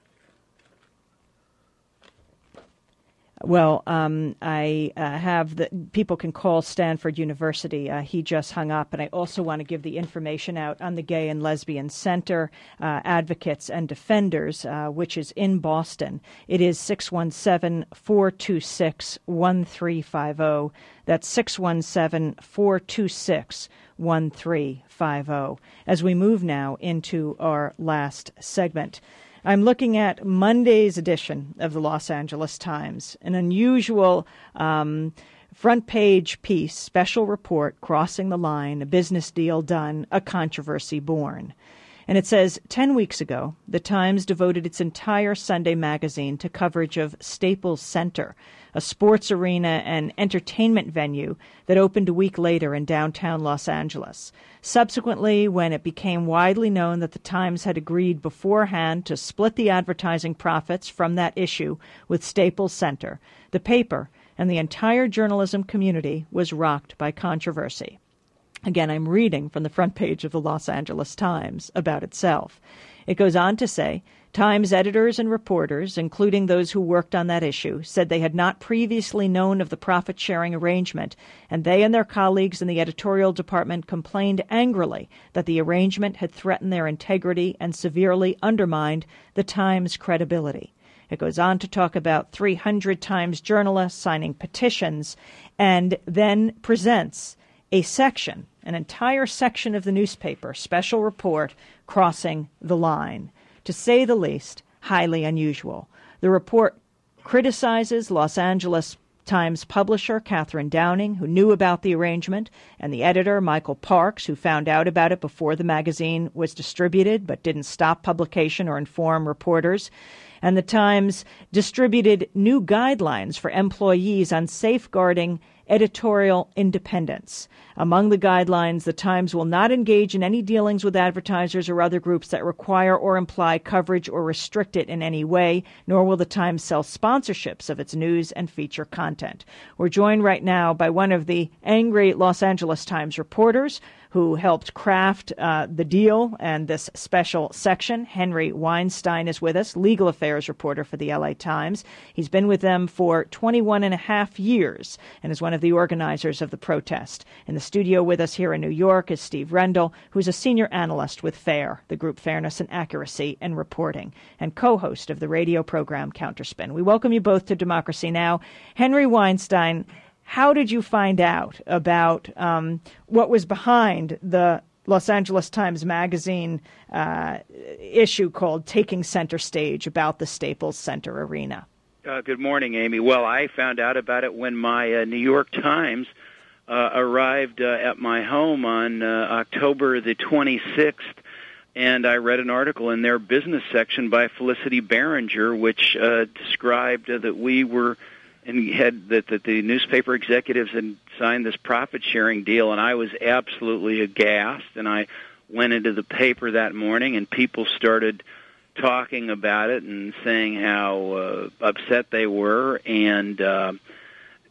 Well, um, I uh, have the people can call Stanford University. Uh, he just hung up, and I also want to give the information out on the Gay and Lesbian Center, uh, Advocates and Defenders, uh, which is in Boston. It is six one seven, four two six, one three five zero. That's six one seven, four two six, one three five zero. As we move now into our last segment, I'm looking at Monday's edition of the Los Angeles Times, an unusual um, front-page piece, special report, Crossing the Line, a business deal done, a controversy born. And it says, ten weeks ago, the Times devoted its entire Sunday magazine to coverage of Staples Center, a sports arena and entertainment venue that opened a week later in downtown Los Angeles. Subsequently, when it became widely known that the Times had agreed beforehand to split the advertising profits from that issue with Staples Center, the paper and the entire journalism community was rocked by controversy. Again, I'm reading from the front page of the Los Angeles Times about itself. It goes on to say, Times editors and reporters, including those who worked on that issue, said they had not previously known of the profit-sharing arrangement, and they and their colleagues in the editorial department complained angrily that the arrangement had threatened their integrity and severely undermined the Times' credibility. It goes on to talk about three hundred Times journalists signing petitions, and then presents a section, an entire section of the newspaper, special report, Crossing the Line. To say the least, highly unusual. The report criticizes Los Angeles Times publisher Catherine Downing, who knew about the arrangement, and the editor Michael Parks, who found out about it before the magazine was distributed but didn't stop publication or inform reporters. And the Times distributed new guidelines for employees on safeguarding editorial independence. Among the guidelines, the Times will not engage in any dealings with advertisers or other groups that require or imply coverage or restrict it in any way, nor will the Times sell sponsorships of its news and feature content. We're joined right now by one of the angry Los Angeles Times reporters who helped craft uh, the deal and this special section. Henry Weinstein is with us, legal affairs reporter for the L A Times. He's been with them for twenty-one and a half years and is one of the organizers of the protest. In the studio with us here in New York is Steve Rendell, who's a senior analyst with FAIR, the group Fairness and Accuracy in Reporting, and co-host of the radio program Counterspin. We welcome you both to Democracy Now! Henry Weinstein, how did you find out about um, what was behind the Los Angeles Times Magazine uh, issue called Taking Center Stage about the Staples Center Arena? Uh, good morning, Amy. Well, I found out about it when my uh, New York Times uh, arrived uh, at my home on uh, October the twenty-sixth, and I read an article in their business section by Felicity Berenger, which uh, described uh, that we were and had that, that the newspaper executives had signed this profit-sharing deal, and I was absolutely aghast. And I went into the paper that morning, and people started talking about it and saying how uh, upset they were. And, uh,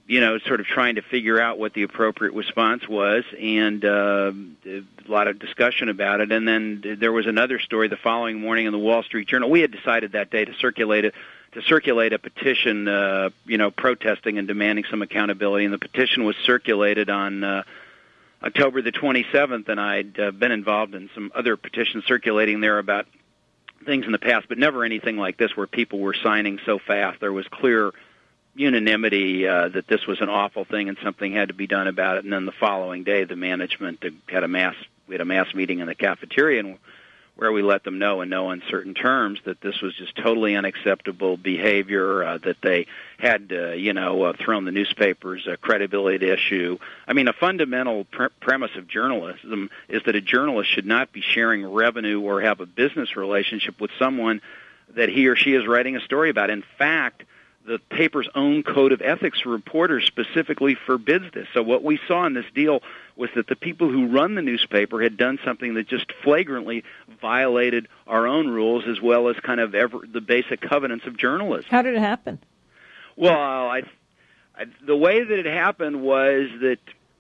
you know, sort of trying to figure out what the appropriate response was, and uh, a lot of discussion about it. And then there was another story the following morning in the Wall Street Journal. We had decided that day to circulate it, to circulate a petition, uh, you know, protesting and demanding some accountability. And the petition was circulated on uh, October the twenty-seventh, and I'd uh, been involved in some other petitions circulating there about things in the past, but never anything like this where people were signing so fast. There was clear unanimity uh, that this was an awful thing and something had to be done about it. And then the following day, the management had a mass we had a mass meeting in the cafeteria, and where we let them know in no uncertain terms that this was just totally unacceptable behavior, uh, that they had, uh, you know, uh, thrown the newspaper's uh, credibility at issue. I mean, a fundamental pre- premise of journalism is that a journalist should not be sharing revenue or have a business relationship with someone that he or she is writing a story about. In fact, the paper's own code of ethics for reporters specifically forbids this. So what we saw in this deal was that the people who run the newspaper had done something that just flagrantly violated our own rules as well as kind of ever, the basic covenants of journalism. How did it happen? Well, I, I, the way that it happened was that,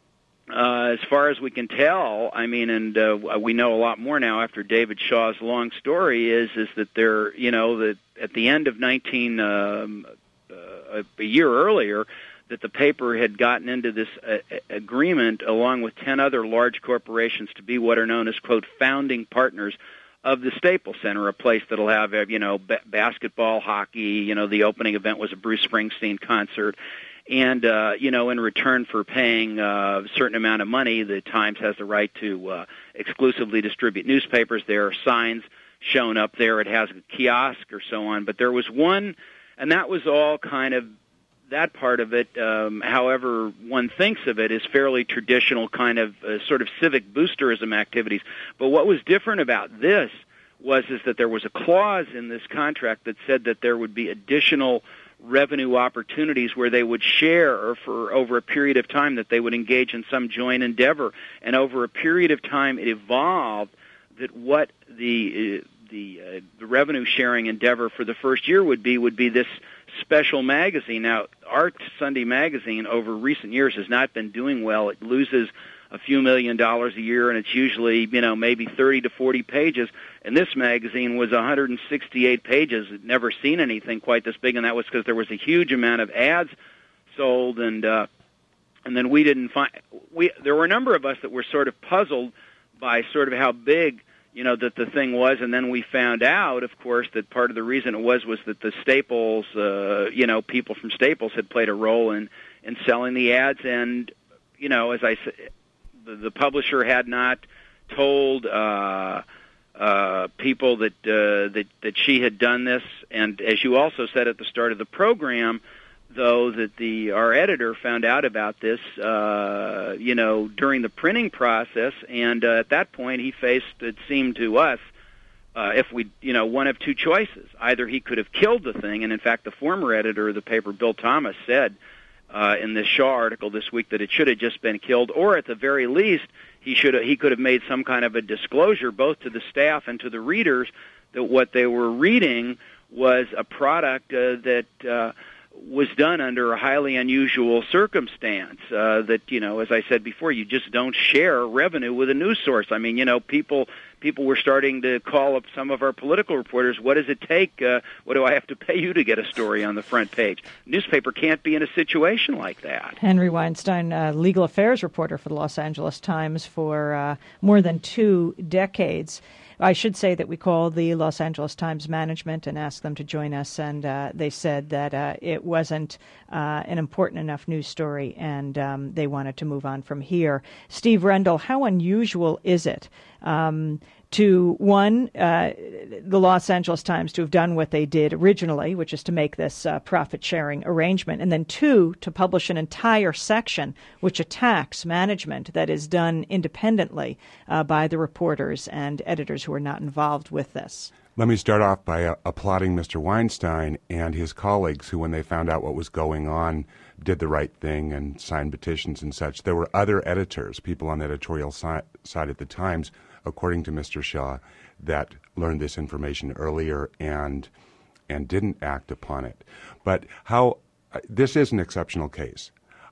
uh, as far as we can tell, I mean, and uh, we know a lot more now after David Shaw's long story, is is that there, you know, that at the end of nineteen, um, uh, a year earlier, that the paper had gotten into this uh, agreement along with ten other large corporations to be what are known as, quote, founding partners of the Staples Center, a place that'll have, you know, b- basketball, hockey. You know, the opening event was a Bruce Springsteen concert. And, uh, you know, in return for paying uh, a certain amount of money, the Times has the right to uh, exclusively distribute newspapers. There are signs shown up there. It has a kiosk or so on. But there was one, and that was all kind of, that part of it, um, however one thinks of it, is fairly traditional kind of uh, sort of civic boosterism activities. But what was different about this was is that there was a clause in this contract that said that there would be additional revenue opportunities where they would share, or for over a period of time that they would engage in some joint endeavor. And over a period of time, it evolved that what the uh, the, uh, the revenue sharing endeavor for the first year would be would be this special magazine. Now, Art Sunday Magazine over recent years has not been doing well. It loses a few million dollars a year, and it's usually, you know, maybe thirty to forty pages. And this magazine was one hundred sixty-eight pages. It never seen anything quite this big, and that was because there was a huge amount of ads sold, and uh, and then we didn't find we. There were a number of us that were sort of puzzled by sort of how big, you know, that the thing was, and then we found out, of course, that part of the reason it was was that the Staples, uh, you know, people from Staples had played a role in in selling the ads, and you know, as I said, the, the publisher had not told uh, uh, people that uh, that that she had done this, and as you also said at the start of the program, though, that the our editor found out about this, uh, you know, during the printing process, and uh, at that point he faced, it seemed to us, uh, if we, you know, one of two choices. Either he could have killed the thing, and in fact the former editor of the paper, Bill Thomas, said uh, in this Shaw article this week that it should have just been killed, or at the very least he should he could have made some kind of a disclosure both to the staff and to the readers that what they were reading was a product uh, that uh, was done under a highly unusual circumstance, uh, that, you know, as I said before, you just don't share revenue with a news source. I mean, you know, people people were starting to call up some of our political reporters, what does it take, uh, what do I have to pay you to get a story on the front page? Newspaper can't be in a situation like that. Henry Weinstein, uh, legal affairs reporter for the Los Angeles Times for uh, more than two decades. I should say that we called the Los Angeles Times management and asked them to join us, and uh, they said that uh, it wasn't uh, an important enough news story, and um, they wanted to move on from here. Steve Rendell, how unusual is it um, to, one, uh, the Los Angeles Times to have done what they did originally, which is to make this uh, profit-sharing arrangement, and then, two, to publish an entire section which attacks management that is done independently uh, by the reporters and editors who are not involved with this? Let me start off by uh, applauding Mister Weinstein and his colleagues who, when they found out what was going on, did the right thing and signed petitions and such. There were other editors, people on the editorial si- side at the Times, according to Mister Shaw, that learned this information earlier and and didn't act upon it. But how uh, this is an exceptional case.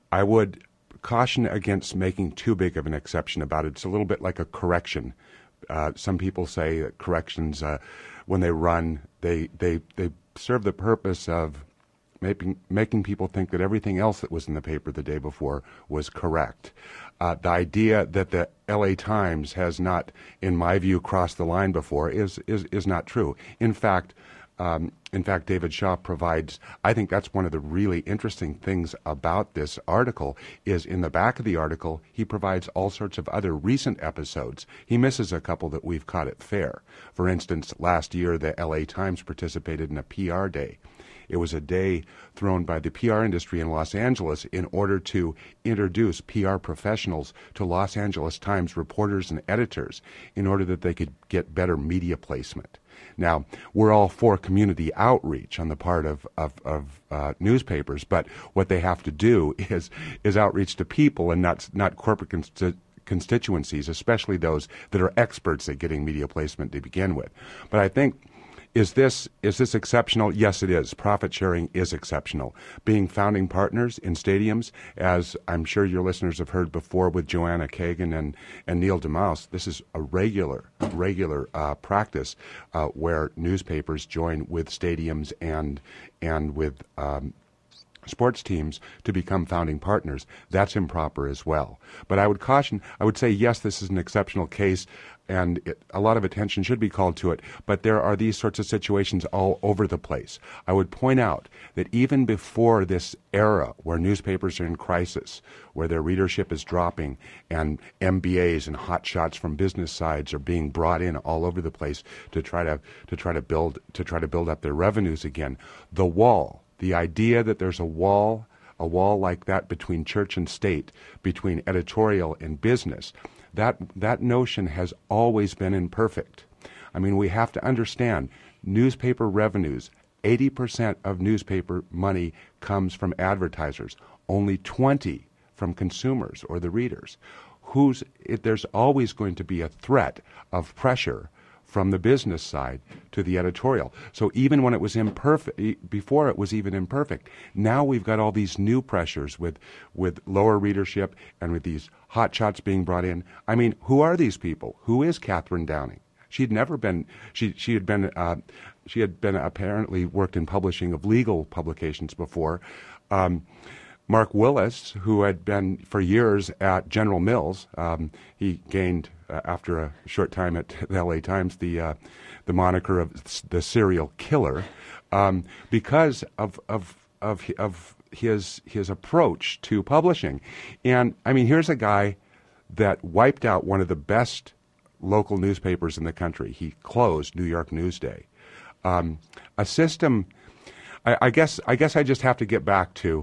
I would caution against making too big of an exception about it. It's a little bit like a correction. Uh, some people say that corrections, uh, when they run, they, they, they serve the purpose of making making people think that everything else that was in the paper the day before was correct. Uh, the idea that the L A Times has not, in my view, crossed the line before is is, is not true. In fact, um, in fact, David Shaw provides, I think that's one of the really interesting things about this article, is in the back of the article, he provides all sorts of other recent episodes. He misses a couple that we've caught at fair. For instance, last year, the L A Times participated in a P R day. It was a day thrown by the P R industry in Los Angeles in order to introduce P R professionals to Los Angeles Times reporters and editors in order that they could get better media placement. Now, we're all for community outreach on the part of, of, of uh, newspapers, but what they have to do is is outreach to people and not, not corporate consti- constituencies, especially those that are experts at getting media placement to begin with. But I think Is this is this exceptional? Yes, it is. Profit sharing is exceptional. Being founding partners in stadiums, as I'm sure your listeners have heard before with Joanna Kagan and, and Neil DeMouse, this is a regular, regular uh, practice uh, where newspapers join with stadiums and and with um, sports teams to become founding partners. That's improper as well. But I would caution, I would say, yes, this is an exceptional case, and it, a lot of attention should be called to it, but there are these sorts of situations all over the place. I would point out that even before this era where newspapers are in crisis, where their readership is dropping, and M B As and hot shots from business sides are being brought in all over the place to try to to try to build to try to build up their revenues again, the wall, the idea that there's a wall, a wall like that between church and state, between editorial and business, that that notion has always been imperfect. I mean, we have to understand newspaper revenues, eighty percent of newspaper money comes from advertisers, only twenty from consumers or the readers. Who's it, there's always going to be a threat of pressure from the business side to the editorial. So even when it was imperfect, before it was even imperfect, now we've got all these new pressures with, with lower readership and with these hot shots being brought in. I mean, who are these people? Who is Catherine Downing? She'd never been, she, she had been, uh, she had been apparently worked in publishing of legal publications before. Um, Mark Willis, who had been for years at General Mills, um, he gained uh, after a short time at the L A Times the uh, the moniker of the serial killer um, because of of of of his his approach to publishing. And I mean, here's a guy that wiped out one of the best local newspapers in the country. He closed New York Newsday. Um, a system. I, I guess I guess I just have to get back to.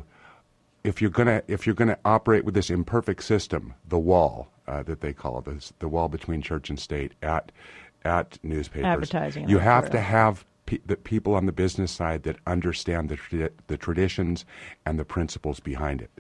If you're gonna if you're gonna operate with this imperfect system, the wall uh, that they call it, this, the wall between church and state at at newspapers, advertising, you have to have pe- the people on the business side that understand the tra- the traditions and the principles behind it.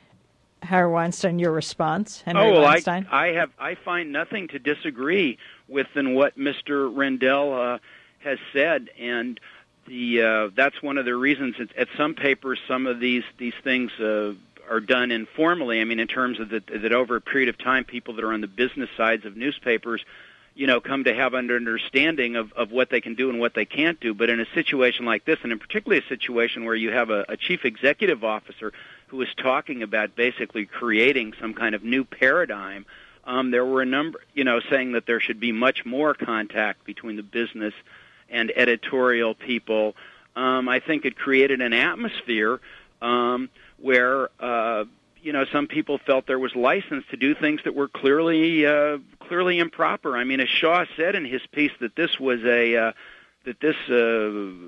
Harry Weinstein, your response, Henry oh, well, Weinstein. I, I have I find nothing to disagree with in what Mister Rendell uh, has said, and. The uh, that's one of the reasons at, at some papers some of these these things uh, are done informally. I mean, in terms of that, that over a period of time, people that are on the business sides of newspapers, you know, come to have an understanding of, of what they can do and what they can't do. But in a situation like this, and in particularly a situation where you have a, a chief executive officer who is talking about basically creating some kind of new paradigm, um, there were a number, you know, saying that there should be much more contact between the business and editorial people. um, I think it created an atmosphere um, where, uh, you know, some people felt there was license to do things that were clearly uh, clearly improper. I mean, as Shaw said in his piece, that this was a uh, that this uh,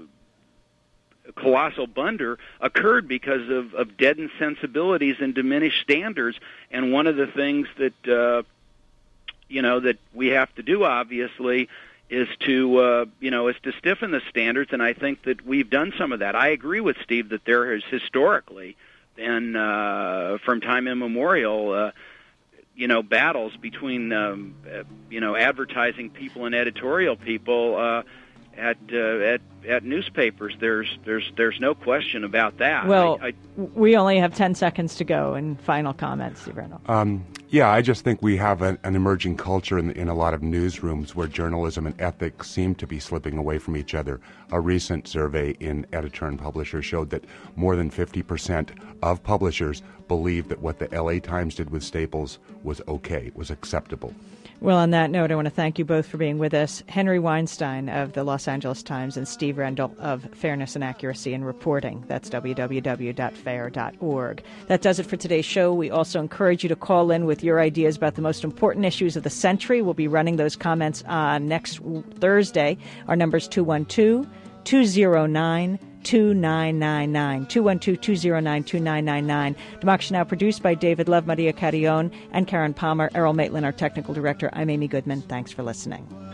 colossal blunder occurred because of, of deadened sensibilities and diminished standards. And one of the things that uh, you know that we have to do, obviously, is to, uh, you know, is to stiffen the standards, and I think that we've done some of that. I agree with Steve that there has historically been, uh, from time immemorial, uh, you know, battles between, um, uh, you know, advertising people and editorial people, uh, at uh, at at newspapers. There's there's there's no question about that. Well, I, I, we only have ten seconds to go. And final comments, Steve Rendle. Um, yeah, I just think we have an, an emerging culture in, in a lot of newsrooms where journalism and ethics seem to be slipping away from each other. A recent survey in Editor and Publisher showed that more than fifty percent of publishers believe that what the L A Times did with Staples was okay, was acceptable. Well, on that note, I want to thank you both for being with us. Henry Weinstein of the Los Angeles Times and Steve Rendle of Fairness and Accuracy in Reporting. That's w w w dot fair dot org. That does it for today's show. We also encourage you to call in with your ideas about the most important issues of the century. We'll be running those comments on next Thursday. Our number is two one two, two zero nine, two nine nine nine, two one two, two zero nine, two nine nine nine. Democracy Now! Produced by David Love, Maria Carrion, and Karen Palmer. Errol Maitland, our technical director. I'm Amy Goodman. Thanks for listening.